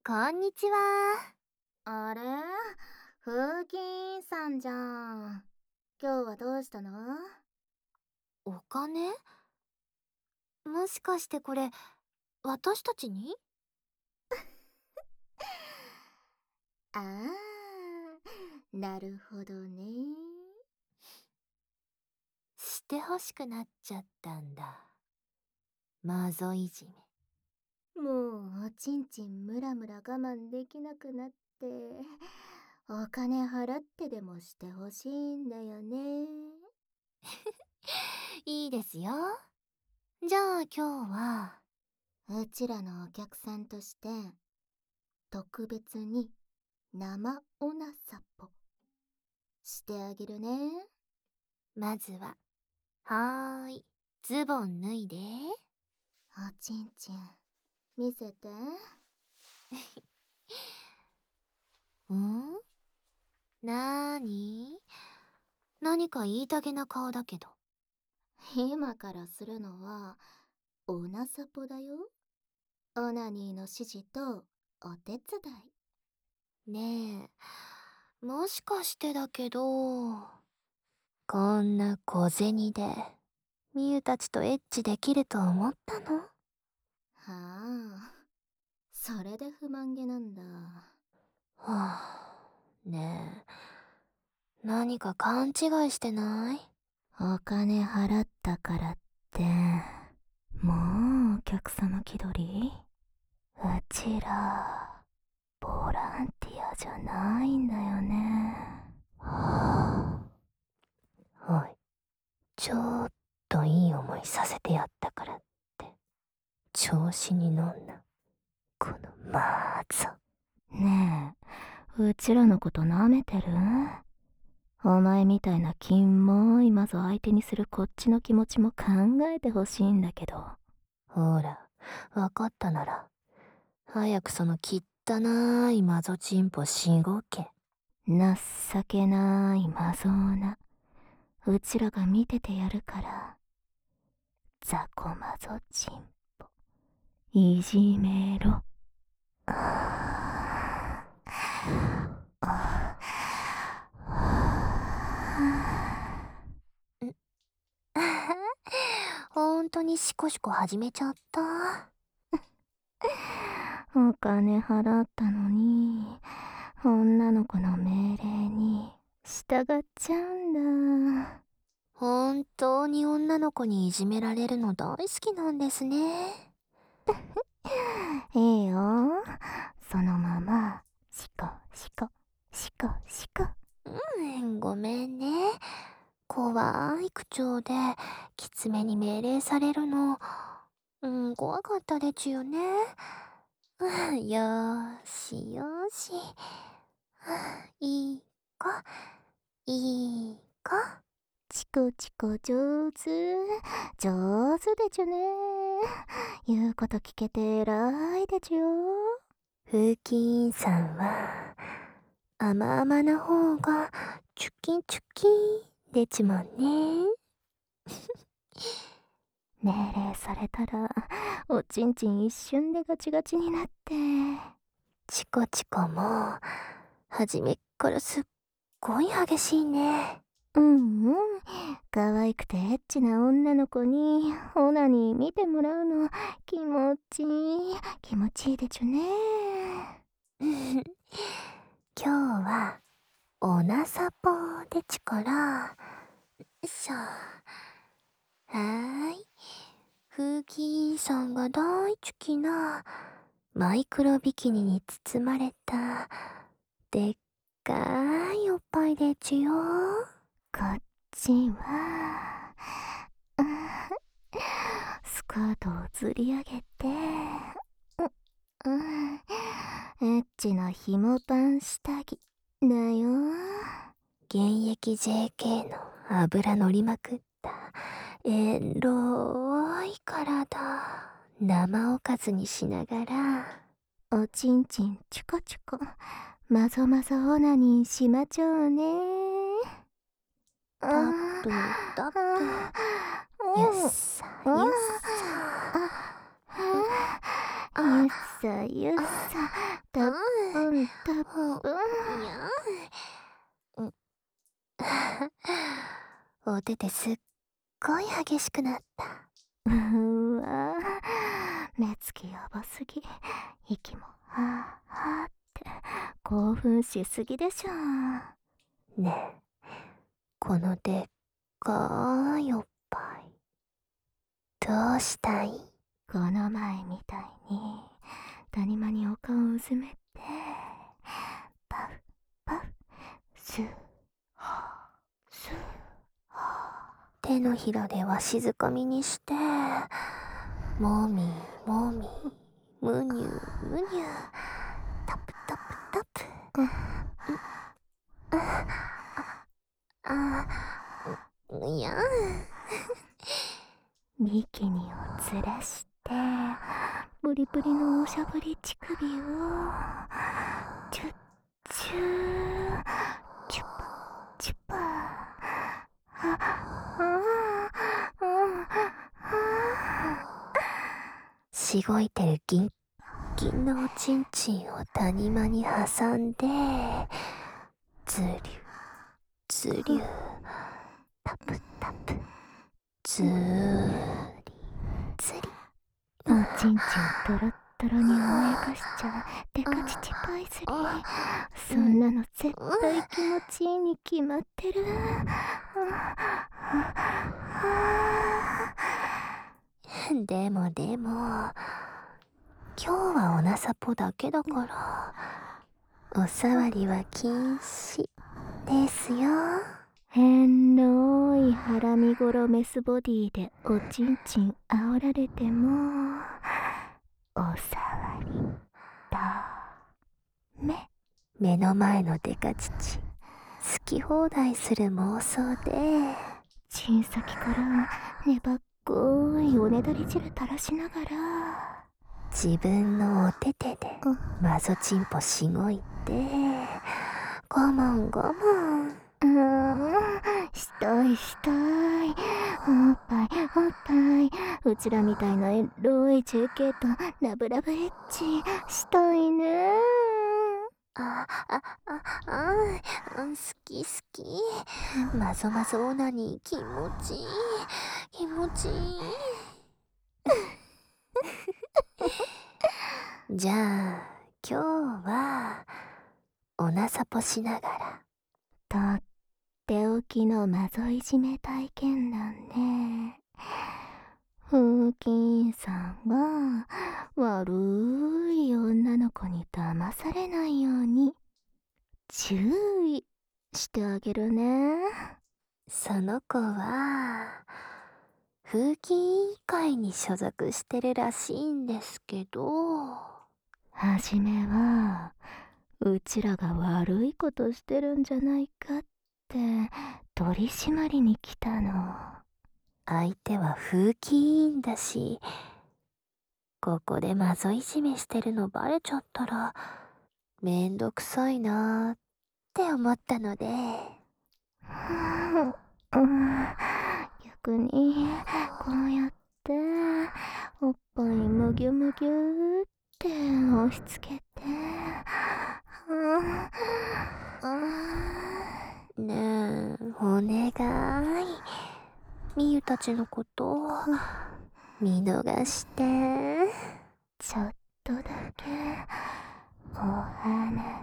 こんにちは。 あれ、風紀さんじゃん。今日はどうしたの？ お金？もしかしてこれ、私たちに？ ああ、なるほどね。 してほしくなっちゃったんだ。マゾいじめ。 もうおちんちんムラムラ我慢できなくなって、お金払ってでもしてほしいんだよね。 いいですよ。じゃあ今日は、 うちらのお客さんとして、特別に生オナサポしてあげるね。 まずは、はーい、ズボン脱いで。 おちんちん、見せて。 ん？なーに？何か言いたげな顔だけど。 今からするのは、オナサポだよ。オナニーの指示とお手伝い。 ねえ、もしかしてだけど、こんな小銭で、みゆたちとエッチできると思ったの？ はあ、それで不満げなんだ。 はあ、ねえ、何か勘違いしてない？ お金払ったからって、もうお客様気取り？うちら、ボランティアじゃないんだよね。 はあ、おい、ちょっといい思いさせてやったからって、調子に乗んな、このマーゾ。 ねえ、うちらのこと舐めてる？お前みたいなキモいマゾ相手にするこっちの気持ちも考えてほしいんだけど。 ほら、わかったなら、早くその汚いマゾチンポしごけ。 情けないマゾーナ。うちらが見ててやるから。ザコマゾチンポ。いじめろ。 ほんとにシコシコ始めちゃった。 お金払ったのに、女の子の命令に従っちゃうんだ。 本当に女の子にいじめられるの大好きなんですね。 いいよ。そのまま、シコシコ、シコシコ。 ごめんね。怖い口調できつめに命令されるの、怖かったでちゅよね。よーしよーし。いい子、いい子。 チコチコ上手。上手でちゅね。言うこと聞けて偉いでちゅよ。 風紀委員さんは、甘々な方がチュキンチュキンでちもんね。 命令されたら、おちんちん一瞬でガチガチになって。 チコチコも、初めっからすっごい激しいね。 うんうん。可愛くてエッチな女の子に、オナニー見てもらうの、気持ちいい。気持ちいいでちゅね。 今日は、おなさぽでちから、よいしょ。はーい。風紀委員さんが大好きな、マイクロビキニに包まれた、でっかいおっぱいでちゅよ。 こっちは、スカートをずり上げて、エッチな紐パン下着だよ。 現役 JK の油乗りまくったエロい体生おかずにしながら、 おちんちんチュコチュコ、まぞまぞオナニーしまちょうね。 タップタップ、よっさよっさ。 ゆっさゆっさ、たっぷんたっぷん。 お手手すっごい激しくなった。 うわ目つきやばすぎ。息もはぁはぁって興奮しすぎでしょ。 ねえ、このでっかいおっぱいどうしたい？ この前みたいに谷間にお顔をうずめてパフパフスーハースーハ手のひらでわしづかみにして、もみもみ、むにゅむにゅ、タプタプタプ。いやビキニをずらしてプリプリのおしゃぶり乳首をチュッチューチュパチュパしごいてるギンギンのおちんちんを谷間に挟んで、ズリュズリュ、タプタプ、ズーリズリ。 おちんちんトロットロに甘やかしちゃデカチチパイスリー。そんなの絶対気持ちいいに決まってる。 でも今日はおなさぽだけだから、おさわりは禁止ですよ。 変のいハラミゴロメスボディでおちんちん煽られてもおさわりだめ。 目の前のデカチチ好き放題する妄想で、 ちん先から粘っこいおねだり汁垂らしながら自分のお手手でマゾチンポしごいて、我慢我慢。 したいしたい。おっぱいおっぱい。うちらみたいなエロい JK とラブラブエッチしたいね。 好き好き。マゾマゾオナニー気持ちいい気持ちいい。じゃあ今日はおなさぽしながらとっておきのマゾいじめ体験談ね。風紀さんは悪い女の子に騙されないように注意してあげるね。 その子は風紀委員会に所属してるらしいんですけど、 はじめはうちらが悪いことしてるんじゃないかって取り締まりに来たの。 相手は風紀委員だし、ここでマゾいじめしてるのバレちゃったらめんどくさいなーって思ったので、 逆にこうやっておっぱいむぎゅむぎゅって押し付けて、 ねえお願い、みゆたちのこと見逃してちょっとだけお話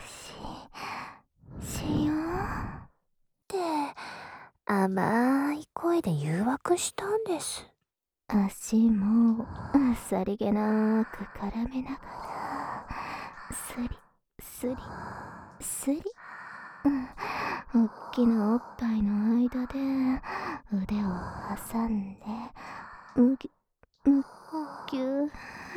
しようって甘い声で誘惑したんです。 足もさりげなく絡めながらスリスリスリ、おっきなおっぱいの間で腕を挟んでむぎゅむぎゅ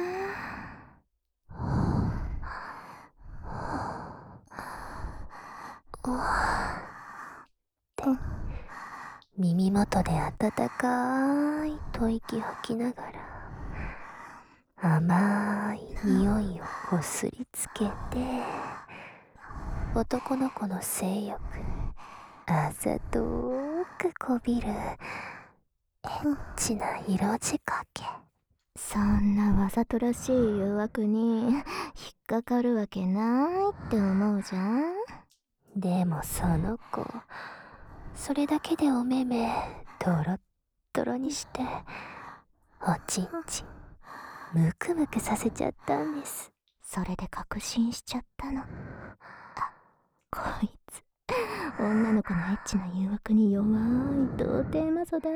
耳元で温かい吐息吐きながら甘い匂いをこすりつけて、男の子の性欲あざとくこびるエッチな色仕掛けそんなわざとらしい誘惑に引っかかるわけないって思うじゃん。 でもその子、それだけでお目目ドロッドロにしておちんちんムクムクさせちゃったんです。 それで確信しちゃったの。あ、こいつ女の子のエッチな誘惑に弱い童貞マゾだって。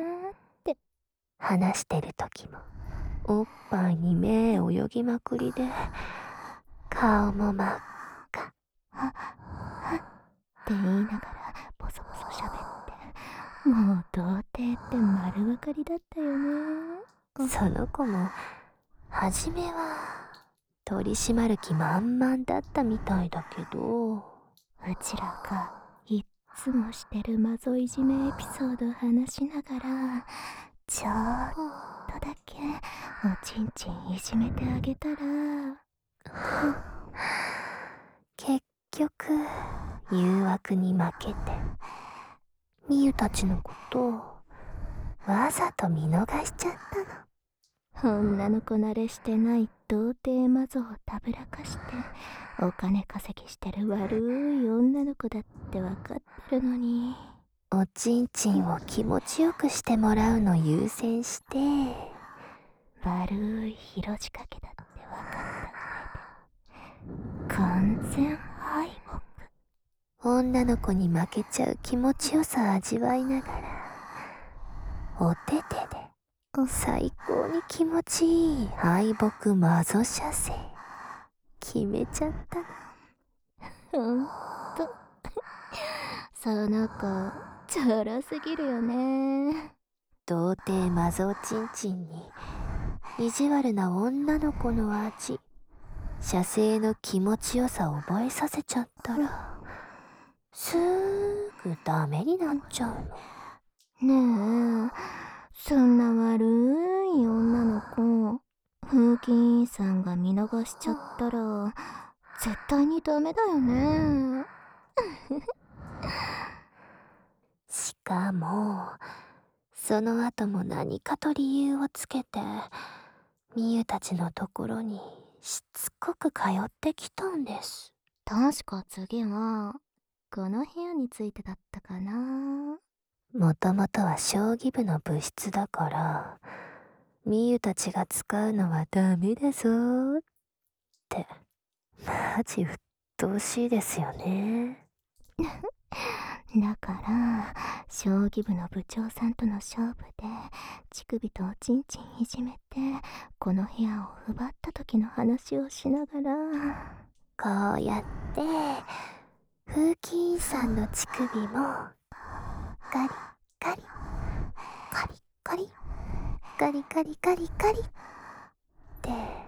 話してる時もおっぱいに目泳ぎまくりで、顔も真っ赤って言いながらボソボソ喋って、もう童貞って丸分かりだったよね。 その子も初めは取り締まる気満々だったみたいだけど、 うちらがいっつもしてるマゾいじめエピソードを話しながら、ちょっとだけおちんちんいじめてあげたら結局誘惑に負けてみゆたちのことをわざと見逃しちゃったの。 女の子慣れしてない童貞マゾをたぶらかしてお金稼ぎしてる悪い女の子だって分かってるのに、 おちんちんを気持ちよくしてもらうの優先して、 悪い広仕掛けだって分かった上で完全敗北。 女の子に負けちゃう気持ちよさ味わいながら、お手手で最高に気持ちいい敗北マゾ射精決めちゃったの。 ほんとその子チョロすぎるよね。 童貞マゾおちんちんに意地悪な女の子の味、射精の気持ちよさを覚えさせちゃったらすぐダメになっちゃうの。ねえ、そんな悪い女の子風紀委員さんが見逃しちゃったら絶対にダメだよね。 しかもその後も何かと理由をつけてみゆたちのところにしつこく通ってきたんです。 確か次はこの部屋についてだったかな。 もともとは将棋部の部室だから、みゆたちが使うのはダメだぞーって。マジ鬱陶しいですよね。 だから将棋部の部長さんとの勝負で乳首とおちんちんいじめてこの部屋を奪った時の話をしながら、 こうやって風紀委員さんの乳首もガリガリカリカリガリガリガリガリって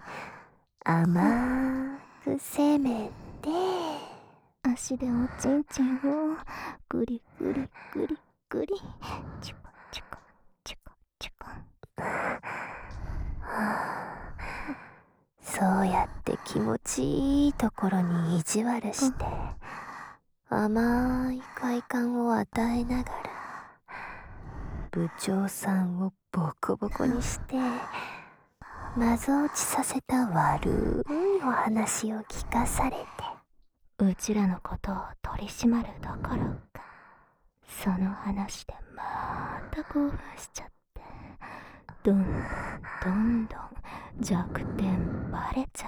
甘く攻めて、 足でおちんちんをグリグリグリグリチュコチュコチュコチュコ。 そうやって気持ちいいところに意地悪して甘い快感を与えながら部長さんをボコボコにしてマゾ落ちさせた悪いお話を聞かされて、 うちらのことを取り締まるどころかその話でまた興奮しちゃって、どんどんどんどん弱点バレちゃって、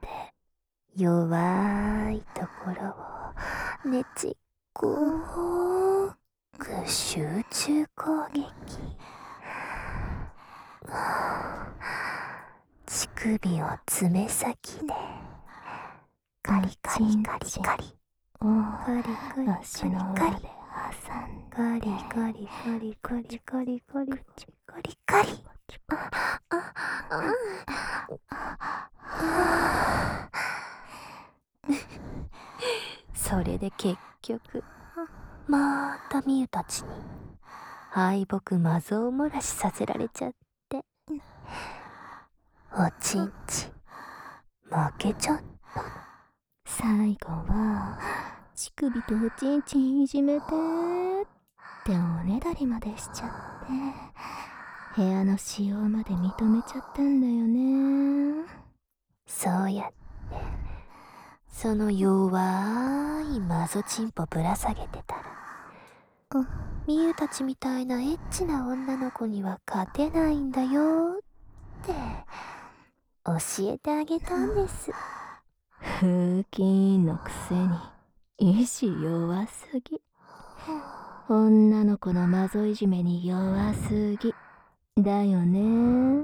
弱いところをねちっこく集中攻撃。乳首を爪先でカリカリカリカリガリガリ足の裏で挟んでガリガリガリガリガリガリガリガリ。それで結局またみゆたちに敗北マゾを漏らしさせられちゃって、おちんちん負けちゃった。 最後は乳首とおちんちんいじめてっておねだりまでしちゃって、 部屋の使用まで認めちゃったんだよね。 そうやってその弱いマゾチンポぶら下げてたら、みゆたちみたいなエッチな女の子には勝てないんだよって教えてあげたんです。 風紀のくせに意志弱すぎ。女の子のマゾいじめに弱すぎだよね。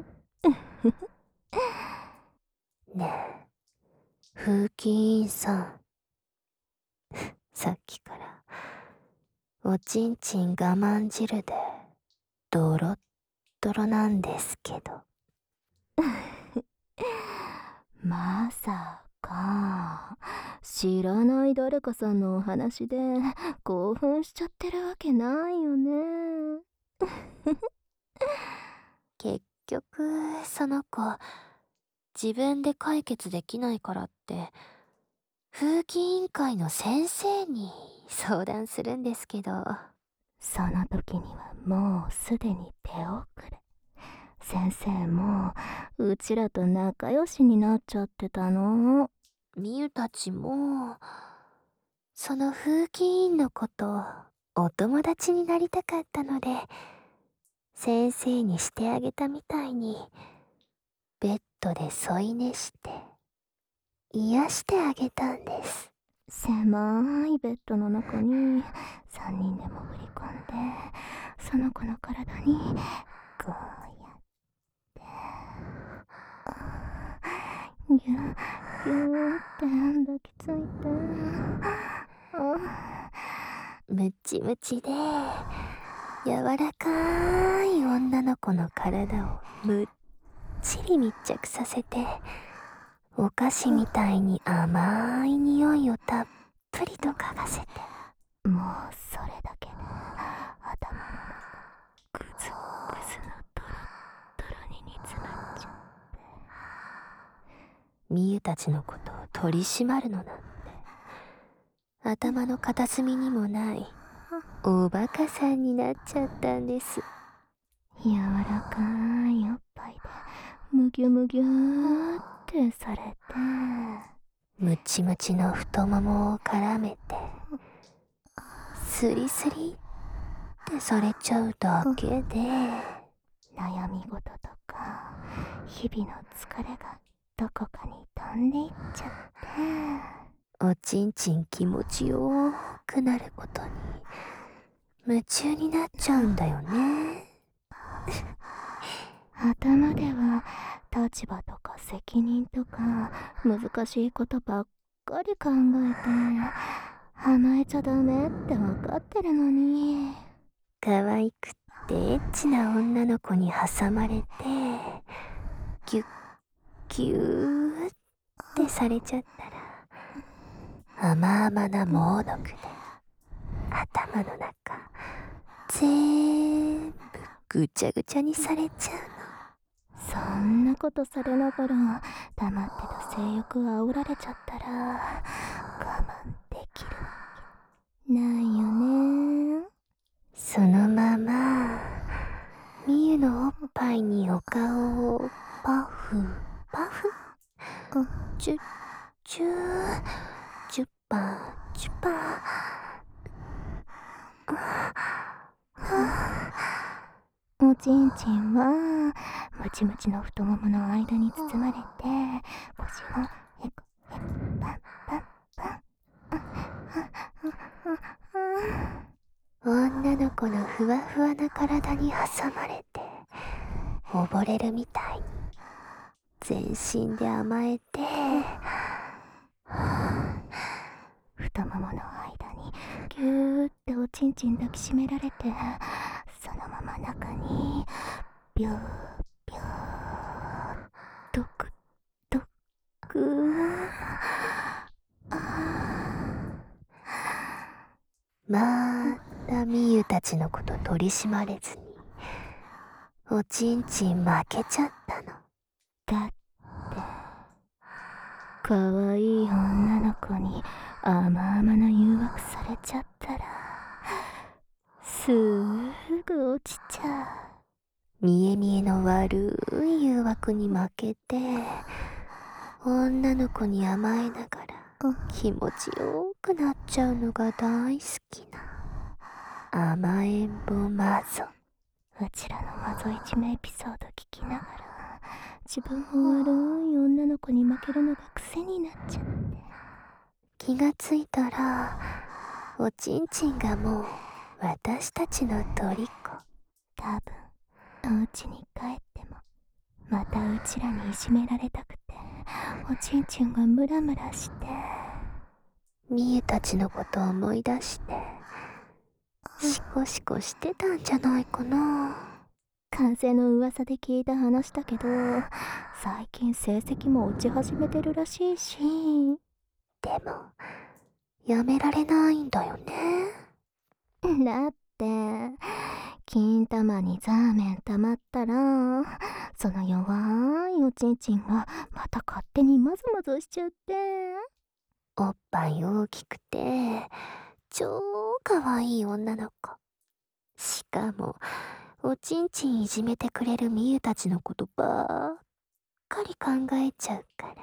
ねえ、風紀委員さん。さっきからおちんちん我慢汁でドロッドロなんですけど。 まさか知らない誰かさんのお話で興奮しちゃってるわけないよね。 結局その子自分で解決できないからって風紀委員会の先生に相談するんですけど、 その時にはもうすでに手遅れ。先生もうちらと仲良しになっちゃってたの。 みゆたちもその風紀委員の子とお友達になりたかったので、先生にしてあげたみたいにベッドで添い寝して癒してあげたんです。 狭いベッドの中に3人で潜り込んで、その子の体にこうやってギュッギュッって抱きついて、 ムチムチで柔らかい女の子の体をむっちり密着させて、お菓子みたいに甘い匂いをたっぷりと嗅がせて、 もうそれだけで頭の中グズグズのドロッドロに煮詰まっちゃって。 みゆたちのことを取り締まるのなんて頭の片隅にもないおバカさんになっちゃったんです。 柔らかいおっぱいでむぎゅむぎゅーってされて、 ムチムチの太ももを絡めてスリスリってされちゃうだけで、 悩み事とか日々の疲れがどこかに飛んでいっちゃって、 おちんちん気持ちよくなることに夢中になっちゃうんだよね。 頭では立場とか責任とか難しいことばっかり考えて、甘えちゃダメって分かってるのに、 可愛くってエッチな女の子に挟まれてギュッギューってされちゃったら、甘々な猛毒で頭の中全部ぐちゃぐちゃにされちゃうの。 そんなことされながら黙ってた性欲煽られちゃったら我慢できるわけないよね。 そのままみゆのおっぱいにお顔をパフパフ、チュッチューチュッパチュッパ、 おちんちんはムチムチの太ももの間に包まれて、腰をへこへこパンパンパン。 女の子のふわふわな体に挟まれて溺れるみたいに全身で甘えて、 太ももの間にギューっておちんちん抱きしめられて、そのまま中にビュービュードクドク。 またみゆたちのこと取り締まれずにおちんちん負けちゃったの。 だって可愛い女の子に甘々な誘惑されちゃったらすぐ落ちちゃう。 みえみ悪い誘惑に負けて女の子に甘えながら気持ちよくなっちゃうのが大好きな甘えん坊マゾ。 うちらのマゾいじめエピソード聞きながら自分も悪い女の子に負けるのが癖になっちゃって、 気がついたらおちんちんがもう私たちの虜。 多分お家に帰ってもまたうちらにいじめられたくておちんちんがムラムラして、 みゆたちのことを思い出してシコシコしてたんじゃないかな。 風の噂で聞いた話だけど、最近成績も落ち始めてるらしいし。 でもやめられないんだよね。 だって金玉にザーメン溜まったらその弱いおちんちんがまた勝手にマズマズしちゃって、 おっぱい大きくて超かわいい女の子、しかもおちんちんいじめてくれるみゆたちのことばっかり考えちゃうから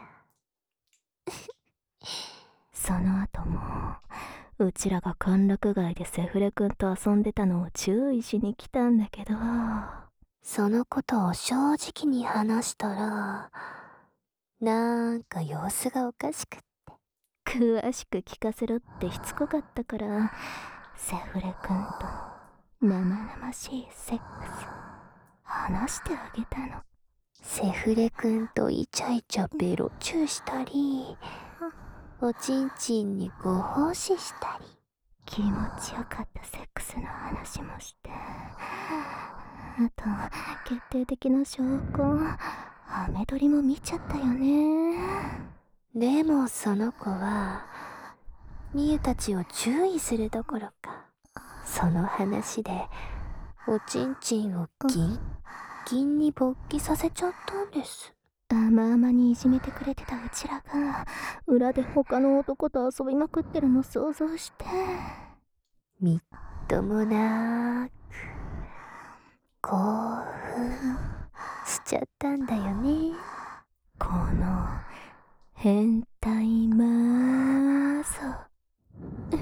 その後もうちらが歓楽街でセフレくんと遊んでたのを注意しに来たんだけど、 そのことを正直に話したらなんか様子がおかしくって、 詳しく聞かせろってしつこかったからセフレくんと生々しいセックス話してあげたの。 セフレくんとイチャイチャベロチューしたりおちんちんにご奉仕したり、 気持ちよかったセックスの話もして、あと決定的な証拠ハメ撮りも見ちゃったよね。 でもその子はみゆたちを注意するどころかその話でおちんちんをギンギンに勃起させちゃったんです。 甘々にいじめてくれてたうちらが裏で他の男と遊びまくってるの想像して、 みっともなく興奮しちゃったんだよね。 この変態マーゾ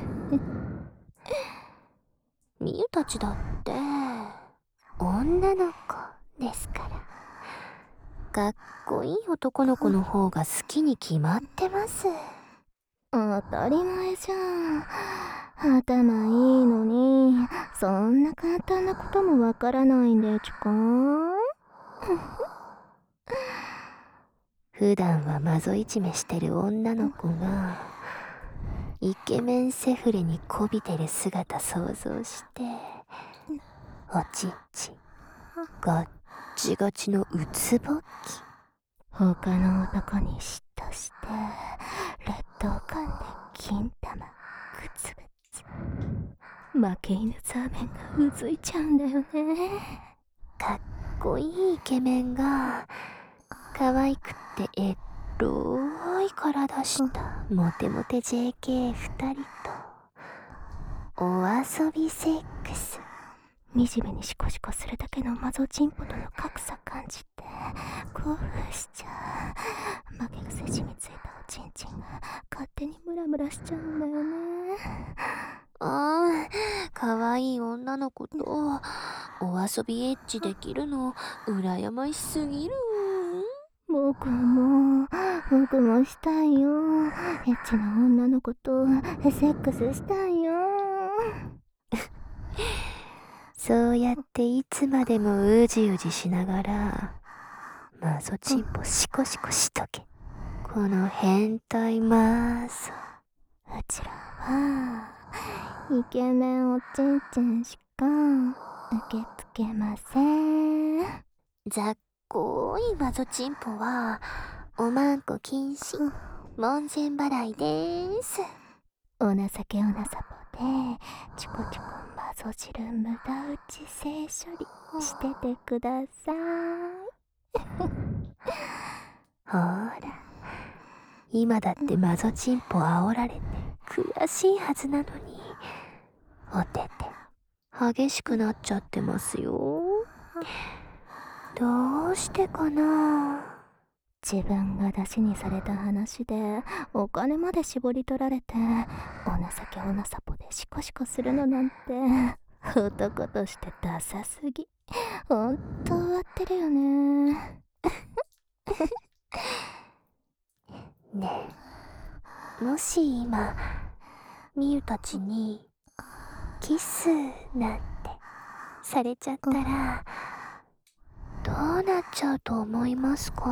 みゆたちだって女の子ですから、かっこいい男の子の方が好きに決まってます。 当たり前じゃん。頭いいのにそんな簡単なこともわからないんでちゅか。 普段はマゾいじめしてる女の子がイケメンセフレにこびてる姿想像して、おちんちんガッチガチのうつぼっき、 他の男に嫉妬して劣等感で金玉グツグツ、負け犬ザーメンがうずいちゃうんだよね。 かっこいいイケメンが可愛くってエロい体したモテモテ JK2 人とお遊びセックス。 惨めにシコシコするだけのマゾチンポとの格差感じて興奮しちゃう。負け癖染みついたおちんちんが勝手にムラムラしちゃうんだよね。 可愛い女の子とお遊びエッチできるの羨ましすぎる。 僕もしたいよ。エッチな女の子とセックスしたいよ。 そうやっていつまでもうじうじしながらマゾチンポシコシコしとけ、この変態マーゾ。 うちらはイケメンおちんちんしか受け付けません。 ざっこいマゾチンポはおまんこ禁止、門前払いです。 お情けおなさぽでチコチコマゾ汁無駄打ち性処理しててください。 ほら今だってマゾチンポ煽られて悔しいはずなのにおてて激しくなっちゃってますよ。 どうしてかな。 自分が出しにされた話でお金まで絞り取られて、お情けおなさぽでシコシコするのなんて男としてダサすぎ。ほんと終わってるよね。 ねえ、もし今みゆたちにキスなんてされちゃったらどうなっちゃうと思いますか？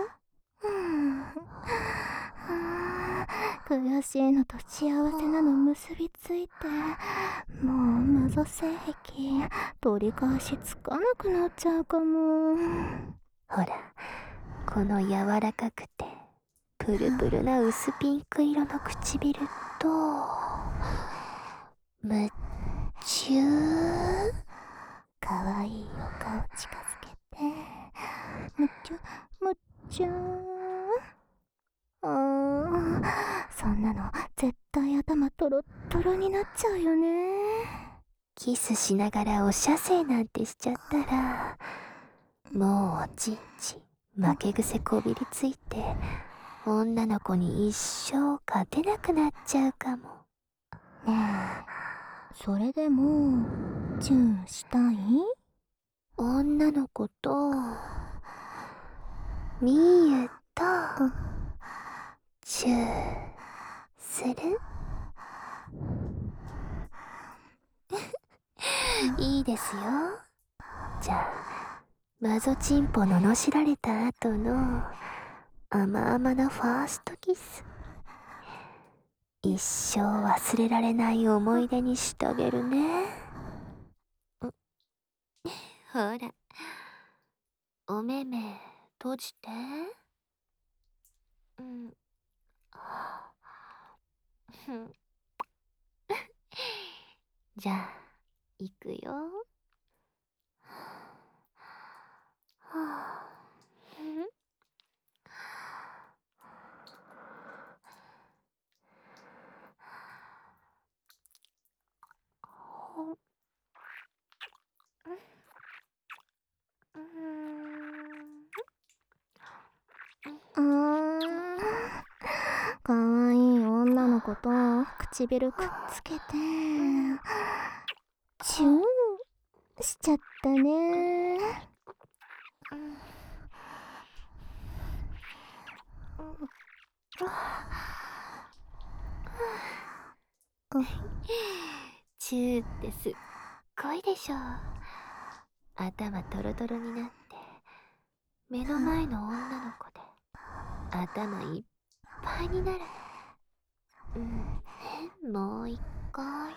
悔しいのと幸せなの結びついて、もう謎性癖取り返しつかなくなっちゃうかも。 ほら、この柔らかくてプルプルな薄ピンク色の唇とむっちゅーかわいいお顔近づけて、むっちゅむっちゅそんなの絶対頭トロットロになっちゃうよね。 キスしながらお射精なんてしちゃったら、もうおちんちん負け癖こびりついて女の子に一生勝てなくなっちゃうかも。 ねえ、それでもチューしたい？ 女の子とみゆとチューする？いいですよ。じゃあマゾチンポ罵られた後の甘々なファーストキス、一生忘れられない思い出にしてあげるね。ほら、お目目閉じて。うん。じゃあ行くよ。 かわいい女の子と唇くっつけてチューしちゃったね。 チューってすっごいでしょ。頭トロトロになって目の前の女の子で頭いっぱいになる。もう一回。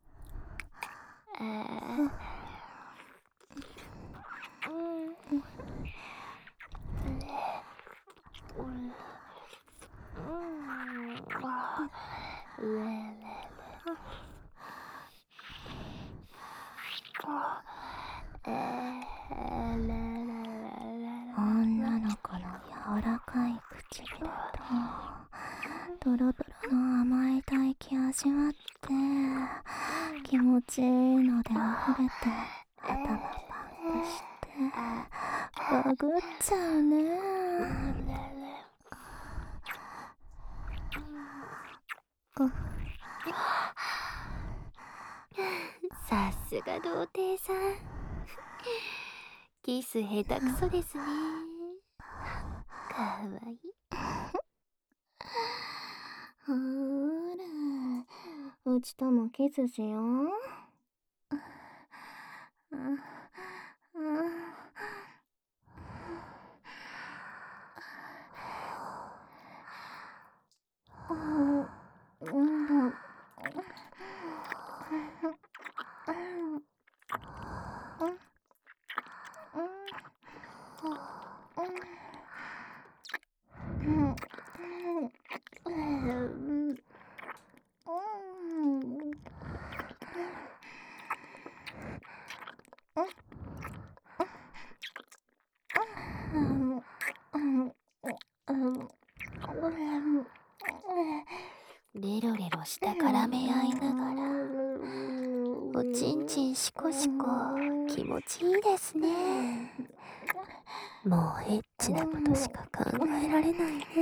女の子の柔らかい唇とドロドロの甘い唾液味わって気持ちいいので溢れて頭パンクしてバグっちゃうね。 さすが童貞さん。キス下手くそですね。かわいい。 ほーら、うちともキスしよう。 レロレロした絡め合いながらおちんちんシコシコ気持ちいいですね。 もうエッチなことしか考えられないね。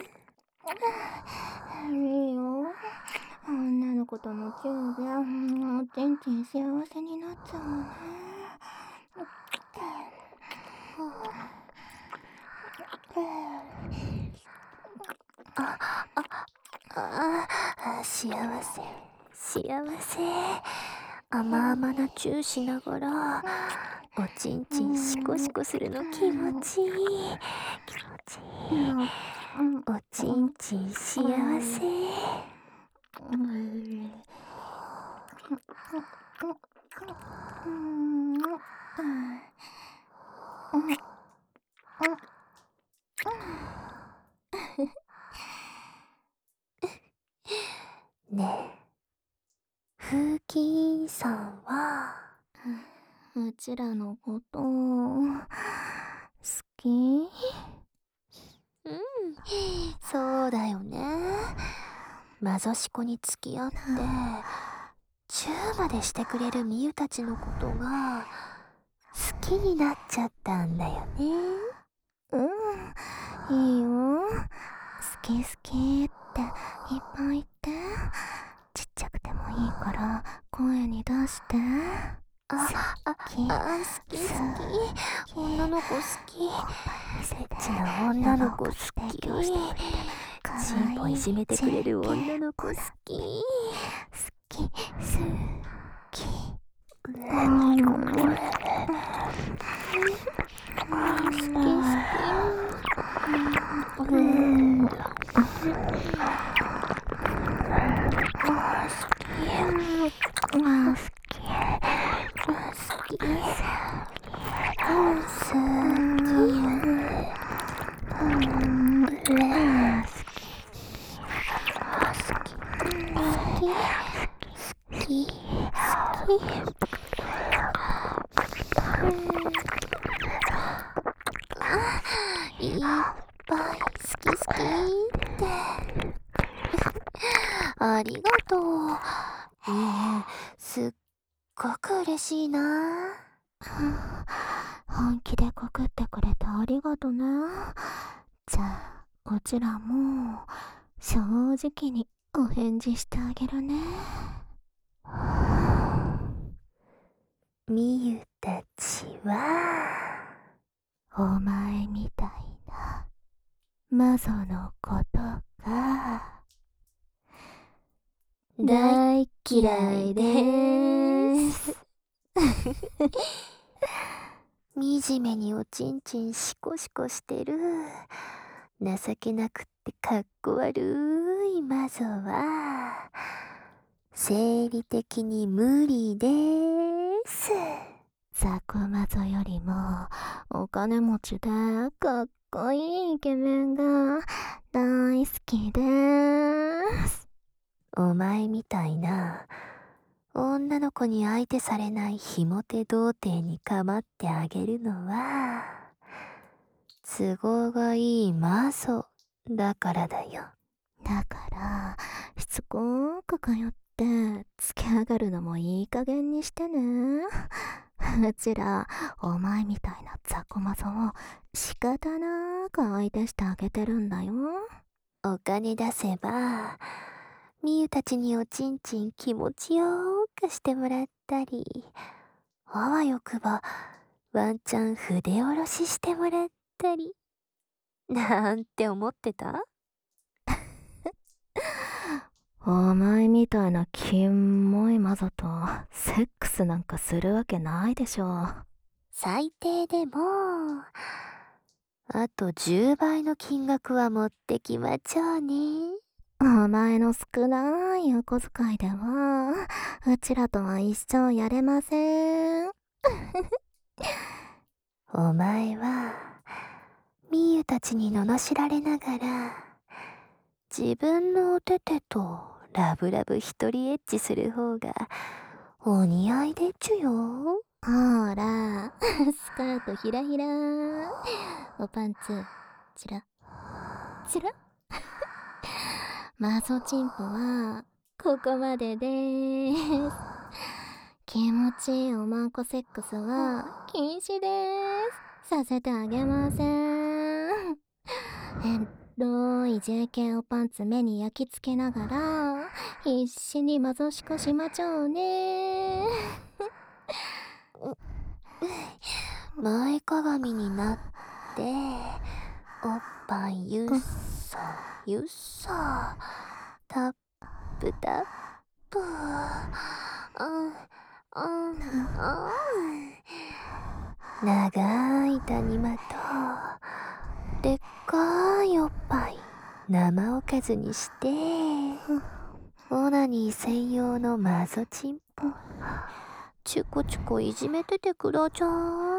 いいよ。女の子とのチューで、おちんちん幸せになっちゃうのね。 幸せ、幸せ。甘々なチューしながら、おちんちんシコシコするの気持ちいい。気持ちいい。おちんちん幸せ。ねえ、風紀さんはうちらのこと好き？ そうだよね。マゾシコに付き合ってチューまでしてくれるミユたちのことが好きになっちゃったんだよね。 いいよ。好き好きっていっぱい言って。ちっちゃくてもいいから声に出して。 好き好き。女の子好き。エッチな女の子好き。チンポいじめてくれる女の子好き。 好き。 いっぱい好き好きってありがとう。いえ、すっごく嬉しいな。 本気で告ってくれてありがとね。じゃあこちらも正直にお返事してあげるね。 みゆたちはお前みたいなマゾのことが大嫌いです。 惨めにおちんちんシコシコしてる情けなくってかっこ悪いマゾは生理的に無理です。 ザコマゾよりもお金持ちでかっこいいイケメンが大好きです。 お前みたいな女の子に相手されないひも手童貞に構ってあげるのは都合がいいマゾだからだよ。 だからしつこく通って付き上がるのもいい加減にしてね。うちらお前みたいなザコマゾを仕方なく相手してあげてるんだよ。 お金出せばみゆたちにおちんちん気持ちよくしてもらったり、あわよくばワンチャン筆下ろししてもらったりなんて思ってた？ お前みたいなキモいマゾとセックスなんかするわけないでしょ。 最低でもあと10倍の金額は持ってきまちょうね。 お前の少ないお小遣いではうちらとは一生やれません。 お前はみゆたちに罵られながら自分のお手手とラブラブ一人エッチする方がお似合いでっちゅよ。 ほらスカートひらひら、おパンツチラチラ。マゾチンポはここまででーす。気持ちいいおまんこセックスは禁止でーす。 させてあげません。ロい JK おパンツ目に焼き付けながら必死にまぞしこしまちょうね。 前かがみになっておっぱいゆっそゆっそタップタップ長い谷間とでっかいおっぱい生おかずにしてオナニー専用のマゾチンポチュコチュコいじめててくださ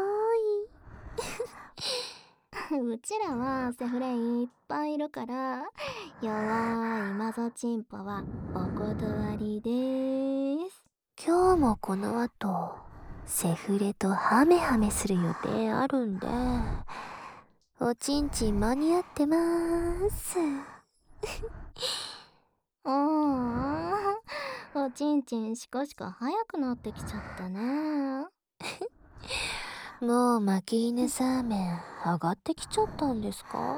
うちらはセフレいっぱいいるから弱いマゾチンポはお断りです。 い。今日もこの後セフレとハメハメする予定あるんでおちんちん間に合ってまーす。 おちんちんしこしこ早くなってきちゃったね。 もう巻き犬サーメン上がってきちゃったんですか？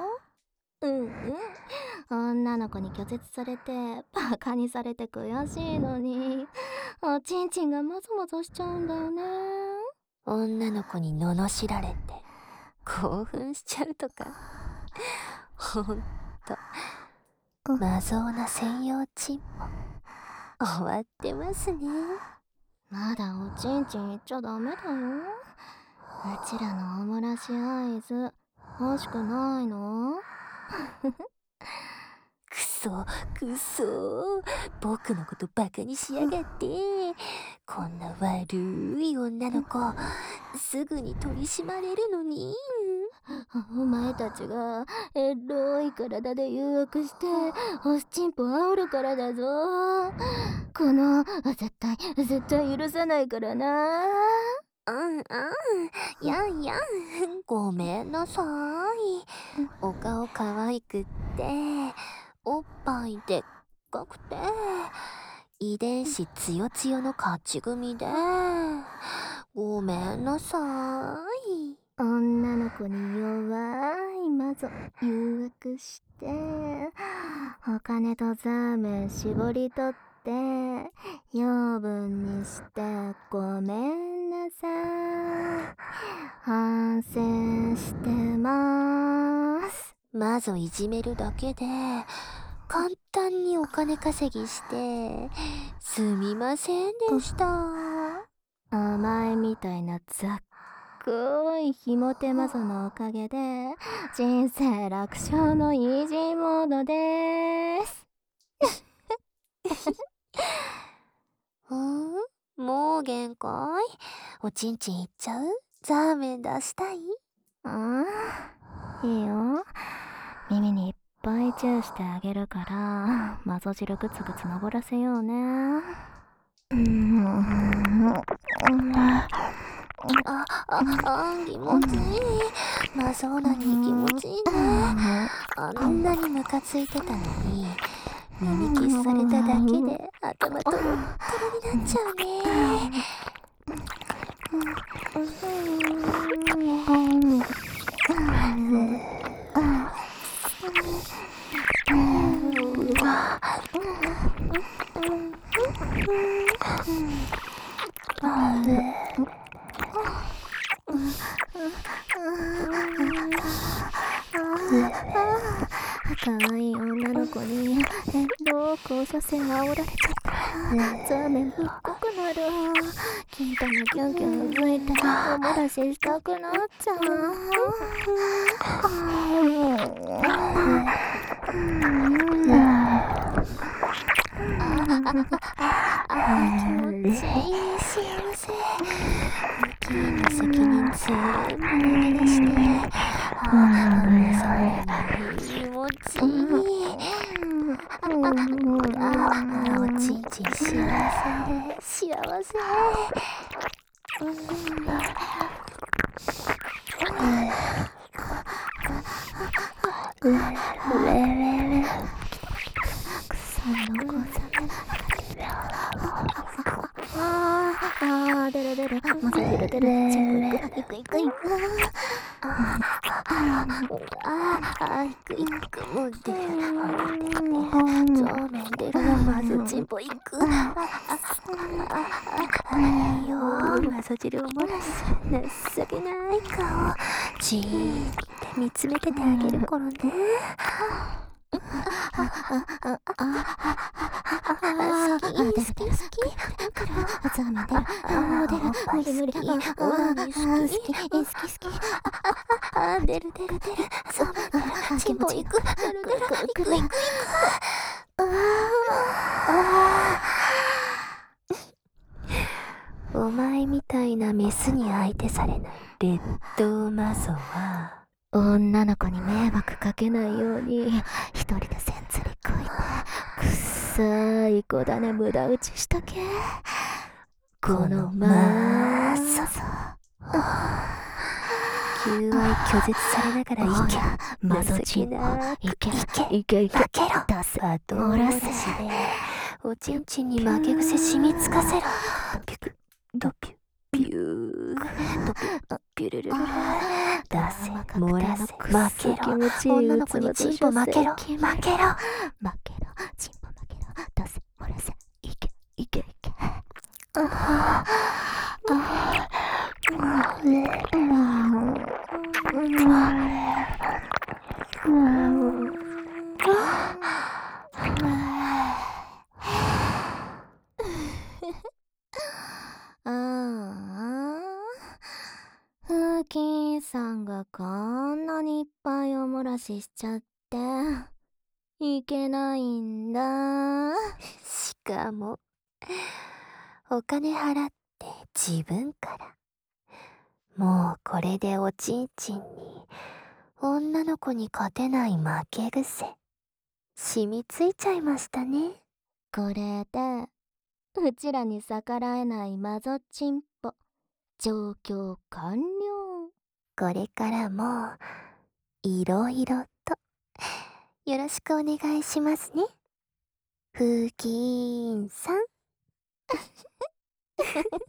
女の子に拒絶されてバカにされて悔しいのにおちんちんがもぞもぞしちゃうんだよね。 女の子に罵られて興奮しちゃうとかほんとマゾーナ専用チンポ終わってますね。 まだおちんちん言っちゃダメだよ。うちらのおもらし合図欲しくないの？ くそくそ僕のことバカにしやがってこんな悪い女の子すぐに取り締まれるのに。 お前たちがエロい体で誘惑しておしちんぽ煽るからだぞ。この絶対許さないからな。 やんやんごめんなさい。お顔可愛くっておっぱいでっかくて遺伝子つよつよの勝ち組でごめんなさい。 女の子に弱いマゾ誘惑してお金とザーメン絞り取って養分にしてごめんなさい。反省してまーす。 まずいじめるだけで簡単にお金稼ぎしてすみませんでした。 甘えみたいなざっくいひも手マゾのおかげで人生楽勝のイージーモードでーす。 もう限界？おちんちんいっちゃう？ザーメン出したい？ いいよ。耳にいっぱいチューしてあげるからマゾ汁グツグツ登らせようね。 気持ちいい。マゾーナに気持ちいいね。あんなにムカついてたのに耳キスされただけで頭トロットロになっちゃうね。 可愛い女の子に交差点煽られちゃったらザーメンぶっこくなる。金玉キュンキュン吹いておもらししたくなっちゃう。 気持ちいい幸せ。キーの責任全部投げ出して気持ちいい。おちんちん幸せ幸せ。 草の小雨出る出る、また出る出る、チンポいく、いくいくいく。 いくいく、もう出る。そうめん出る。まずチンポいく。いいよ、まそ汁を漏らす。情けない顔。じーって見つめててあげる頃ね。好き好き好き。 そうめん出る、もう出る、無理無理、好き好き。 出る出る出る。そうめん出る。チンポいく。出る出る。いくいくいく。お前みたいなメスに相手されない劣等マゾは女の子に迷惑かけないように一人でせんつりこいてくっさい子だね無駄打ちしたけこのマゾ求愛拒絶されながらほいけらマゾチンポいけいけいけ負けろ出せバトン漏らせでおちんちんに負け癖染みつかせろピュクドピュピュードピュピュルルルル出せ漏らせ負けろ女の子にチンポ負けろ負けろ負けろチンポ負けろ出せ漏らせいけいけいけふきんさんがこんなにいっぱいおもらししちゃっていけないんだ。 しかもお金払って自分からもうこれでおちんちんに女の子に勝てない負け癖染みついちゃいましたね。 これでうちらに逆らえないマゾチンポ状況完了。 これからもいろいろとよろしくお願いしますね。ふきんさん